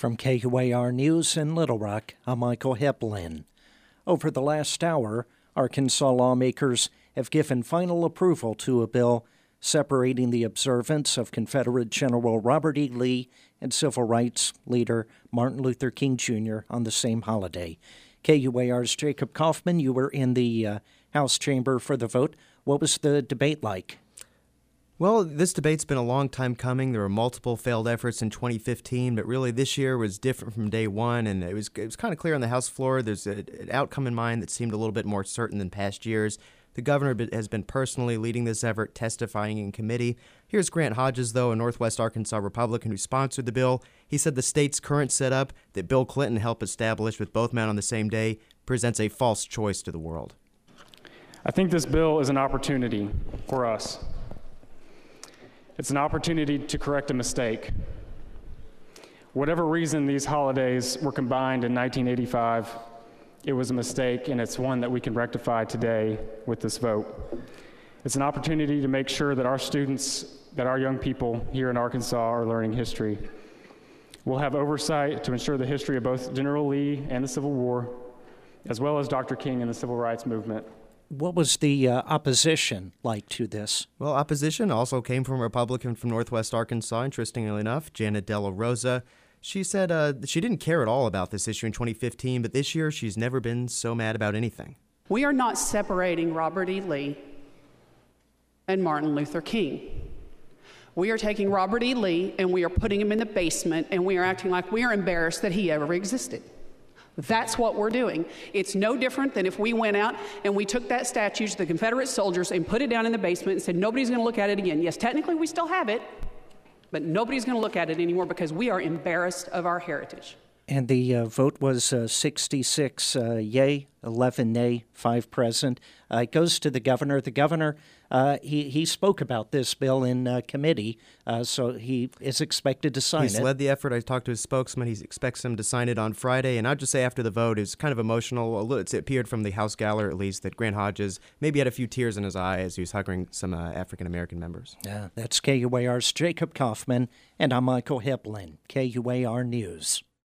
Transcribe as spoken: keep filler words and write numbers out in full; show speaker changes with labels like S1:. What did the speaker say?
S1: From K U A R News in Little Rock, I'm Michael Heplin. Over the last hour, Arkansas lawmakers have given final approval to a bill separating the observance of Confederate General Robert E. Lee and civil rights leader Martin Luther King Junior on the same holiday. K U A R's Jacob Kaufman, you were in the uh, House chamber for the vote. What was the debate like?
S2: Well, this debate's been a long time coming. There were multiple failed efforts in twenty fifteen, but really this year was different from day one, and it was it was kind of clear on the House floor. There's a, an outcome in mind that seemed a little bit more certain than past years. The governor has been personally leading this effort, testifying in committee. Here's Grant Hodges, though, a Northwest Arkansas Republican who sponsored the bill. He said the state's current setup that Bill Clinton helped establish with both men on the same day presents a false choice to the world.
S3: I think this bill is an opportunity for us. It's an opportunity to correct a mistake. Whatever reason these holidays were combined in nineteen eighty-five, it was a mistake, and it's one that we can rectify today with this vote. It's an opportunity to make sure that our students, that our young people here in Arkansas are learning history. We'll have oversight to ensure the history of both General Lee and the Civil War, as well as Doctor King and the Civil Rights Movement.
S1: What was the uh, opposition like to this?
S2: Well, opposition also came from a Republican from Northwest Arkansas, interestingly enough, Janet Della Rosa. She said uh, she didn't care at all about this issue in twenty fifteen, but this year she's never been so mad about anything.
S4: We are not separating Robert E. Lee and Martin Luther King. We are taking Robert E. Lee and we are putting him in the basement, and we are acting like we are embarrassed that he ever existed. That's what we're doing. It's no different than if we went out and we took that statue to the Confederate soldiers and put it down in the basement and said, nobody's going to look at it again. Yes, technically we still have it, but nobody's going to look at it anymore because we are embarrassed of our heritage.
S1: And the uh, vote was uh, sixty-six uh, yay, eleven nay, five present. Uh, it goes to the governor. The governor, uh, he, he spoke about this bill in uh, committee, uh, so he is expected to sign
S2: He's
S1: it.
S2: He's led the effort. I talked to his spokesman. He expects him to sign it on Friday. And I'd just say after the vote, it was kind of emotional. A little, it appeared from the House gallery, at least, that Grant Hodges maybe had a few tears in his eye as he was hugging some uh, African-American members.
S1: Yeah, that's K U A R's Jacob Kaufman, and I'm Michael Heplin, K U A R News.